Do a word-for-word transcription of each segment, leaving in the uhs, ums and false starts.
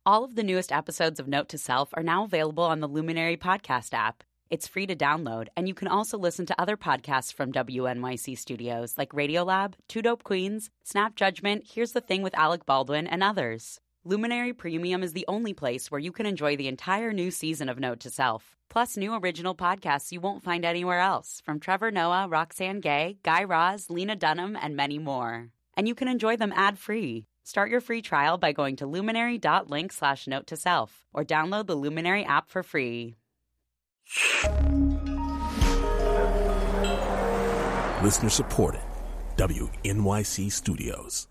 All of the newest episodes of Note to Self are now available on the Luminary podcast app. It's free to download, and you can also listen to other podcasts from W N Y C Studios like Radiolab, Two Dope Queens, Snap Judgment, Here's the Thing with Alec Baldwin, and others. Luminary Premium is the only place where you can enjoy the entire new season of Note to Self, plus new original podcasts you won't find anywhere else, from Trevor Noah, Roxanne Gay, Guy Raz, Lena Dunham, and many more. And you can enjoy them ad-free. Start your free trial by going to luminary.link slash note to self or download the Luminary app for free. Listener supported. W N Y C Studios.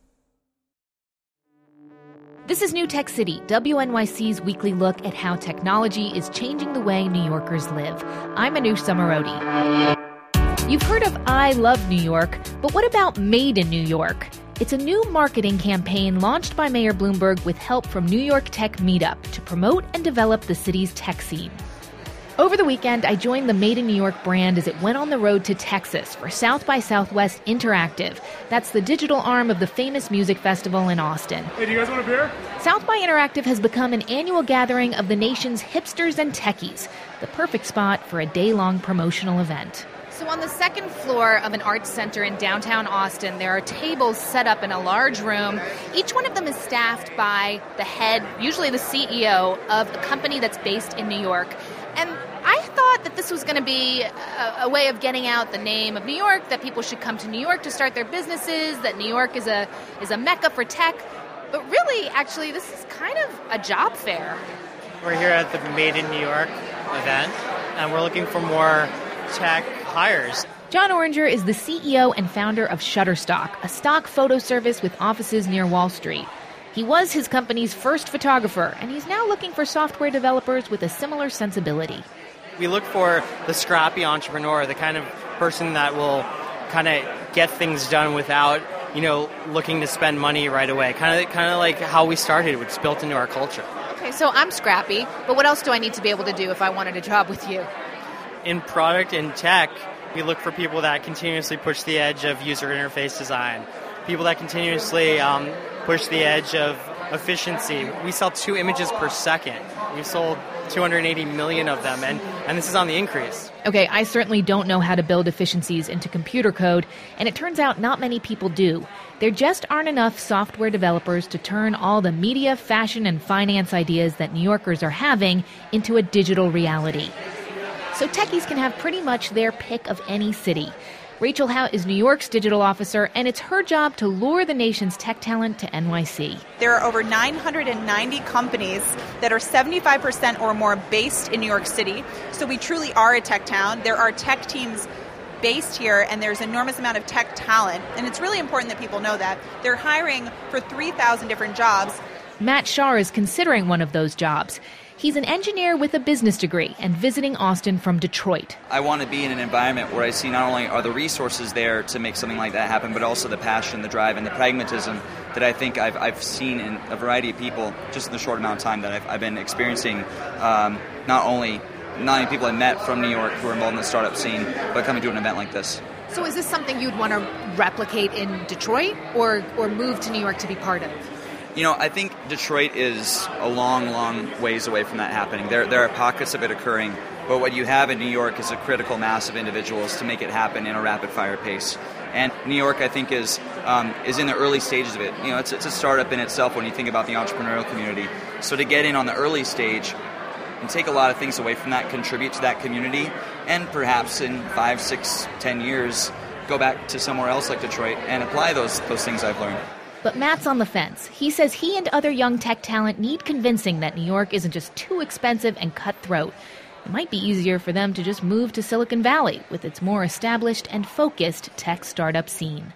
This is New Tech City, W N Y C's weekly look at how technology is changing the way New Yorkers live. I'm Anoush Samarodi. You've heard of I Love New York, but what about Made in New York? It's a new marketing campaign launched by Mayor Bloomberg with help from New York Tech Meetup to promote and develop the city's tech scene. Over the weekend, I joined the Made in New York brand as it went on the road to Texas for South by Southwest Interactive. That's the digital arm of the famous music festival in Austin. Hey, do you guys want a beer? South by Interactive has become an annual gathering of the nation's hipsters and techies, the perfect spot for a day-long promotional event. So on the second floor of an arts center in downtown Austin, there are tables set up in a large room. Each one of them is staffed by the head, usually the C E O, of a company that's based in New York. And I thought that this was going to be a, a way of getting out the name of New York, that people should come to New York to start their businesses, that New York is a is a mecca for tech. But really, actually, this is kind of a job fair. We're here at the Made in New York event, and we're looking for more tech hires. John Oringer is the C E O and founder of Shutterstock, a stock photo service with offices near Wall Street. He was his company's first photographer, and he's now looking for software developers with a similar sensibility. We look for the scrappy entrepreneur, the kind of person that will kind of get things done without, you know, looking to spend money right away. Kind of, kind of like how we started. It's built into our culture. Okay, so I'm scrappy, but what else do I need to be able to do if I wanted a job with you? In product and tech, we look for people that continuously push the edge of user interface design, people that continuously um, push the edge of efficiency. We sell two images per second. We've sold two hundred eighty million of them, and, and this is on the increase. Okay, I certainly don't know how to build efficiencies into computer code, and it turns out not many people do. There just aren't enough software developers to turn all the media, fashion, and finance ideas that New Yorkers are having into a digital reality. So techies can have pretty much their pick of any city. Rachel Howe is New York's digital officer, and it's her job to lure the nation's tech talent to N Y C. There are over nine hundred ninety companies that are seventy-five percent or more based in New York City. So we truly are a tech town. There are tech teams based here, and there's an enormous amount of tech talent. And it's really important that people know that. They're hiring for three thousand different jobs. Matt Shaw is considering one of those jobs. He's an engineer with a business degree and visiting Austin from Detroit. I want to be in an environment where I see not only are the resources there to make something like that happen, but also the passion, the drive, and the pragmatism that I think I've, I've seen in a variety of people just in the short amount of time that I've, I've been experiencing. Um, not only not only people I met from New York who are involved in the startup scene, but coming to an event like this. So is this something you'd want to replicate in Detroit or, or move to New York to be part of? You know, I think Detroit is a long, long ways away from that happening. There there are pockets of it occurring, but what you have in New York is a critical mass of individuals to make it happen in a rapid-fire pace. And New York, I think, is um, is in the early stages of it. You know, it's, it's a startup in itself when you think about the entrepreneurial community. So to get in on the early stage and take a lot of things away from that, contribute to that community, and perhaps in five, six, ten years, go back to somewhere else like Detroit and apply those those things I've learned. But Matt's on the fence. He says he and other young tech talent need convincing that New York isn't just too expensive and cutthroat. It might be easier for them to just move to Silicon Valley with its more established and focused tech startup scene.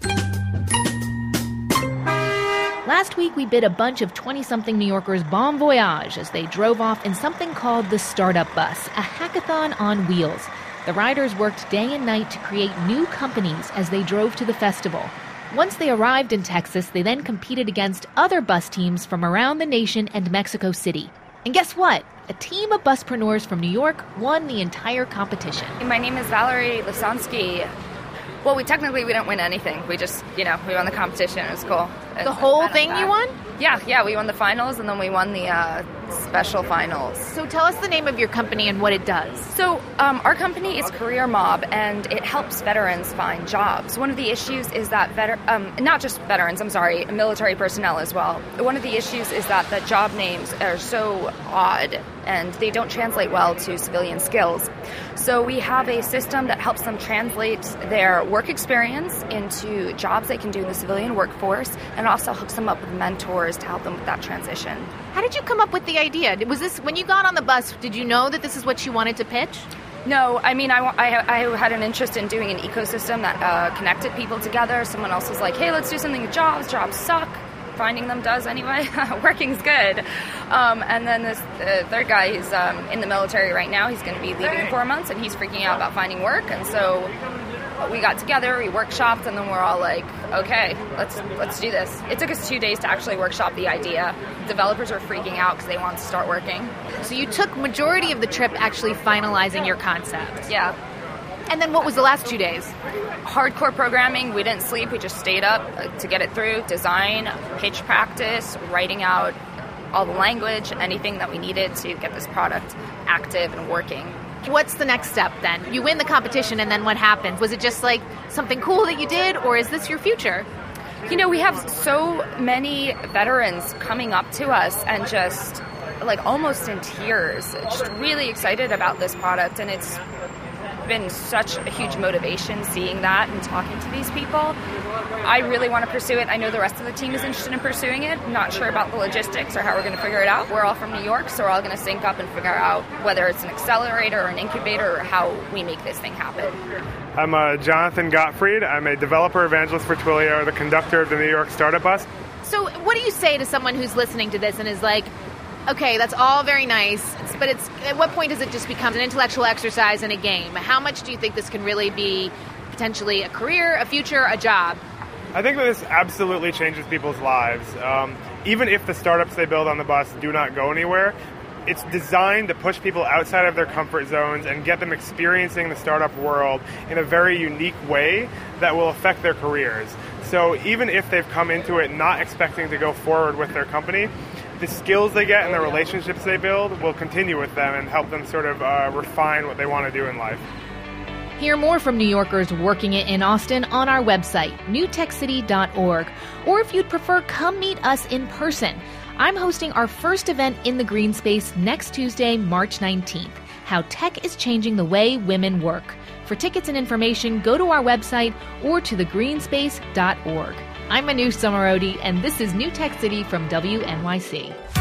Last week, we bid a bunch of twenty-something New Yorkers bon voyage as they drove off in something called the Startup Bus, a hackathon on wheels. The riders worked day and night to create new companies as they drove to the festival. Once they arrived in Texas, they then competed against other bus teams from around the nation and Mexico City. And guess what? A team of buspreneurs from New York won the entire competition. My name is Valerie Lisonsky. Well, we technically we didn't win anything. We just, you know, we won the competition. It was cool. The whole thing you won? Yeah, yeah, we won the finals, and then we won the uh, special finals. So tell us the name of your company and what it does. So um, our company is Career Mob, and it helps veterans find jobs. One of the issues is that, veter- um, not just veterans, I'm sorry, military personnel as well. One of the issues is that the job names are so odd, and they don't translate well to civilian skills. So we have a system that helps them translate their work experience into jobs they can do in the civilian workforce, and also hooks them up with mentors to help them with that transition. How did you come up with the idea? Was this, when you got on the bus, did you know that this is what you wanted to pitch? No, I mean, I, I, I had an interest in doing an ecosystem that uh, connected people together. Someone else was like, hey, let's do something with jobs. Jobs suck. Finding them does anyway. Working's good. Um, and then this uh, third guy, he's um, in the military right now. He's going to be leaving in four months, and he's freaking out about finding work. And so we got together, we workshopped, and then we're all like, okay, let's let's do this. It took us two days to actually workshop the idea. Developers were freaking out because they wanted to start working. So you took majority of the trip actually finalizing your concept. Yeah. And then what was the last two days? Hardcore programming. We didn't sleep. We just stayed up to get it through. Design, pitch practice, writing out all the language, anything that we needed to get this product active and working. What's the next step then? You win the competition, and then what happens? Was it just like something cool that you did, or is this your future? You know, we have so many veterans coming up to us and just like almost in tears, just really excited about this product, and it's been such a huge motivation seeing that and talking to these people. I really want to pursue it. I know the rest of the team is interested in pursuing it. I'm not sure about the logistics or how we're going to figure it out. We're all from New York, so we're all going to sync up and figure out whether it's an accelerator or an incubator or how we make this thing happen. I'm uh, Jonathan Gottfried. I'm a developer evangelist for Twilio, the conductor of the New York Startup Bus. So what do you say to someone who's listening to this and is like, okay, that's all very nice, but it's at what point does it just become an intellectual exercise and a game? How much do you think this can really be potentially a career, a future, a job? I think that this absolutely changes people's lives. Um, even if the startups they build on the bus do not go anywhere, it's designed to push people outside of their comfort zones and get them experiencing the startup world in a very unique way that will affect their careers. So even if they've come into it not expecting to go forward with their company, the skills they get and the relationships they build will continue with them and help them sort of uh, refine what they want to do in life. Hear more from New Yorkers working it in Austin on our website, new tech city dot org. Or if you'd prefer, come meet us in person. I'm hosting our first event in the Green Space next Tuesday, March nineteenth, How Tech is Changing the Way Women Work. For tickets and information, go to our website or to the green space dot org. I'm Manu Samarodi, and this is New Tech City from W N Y C.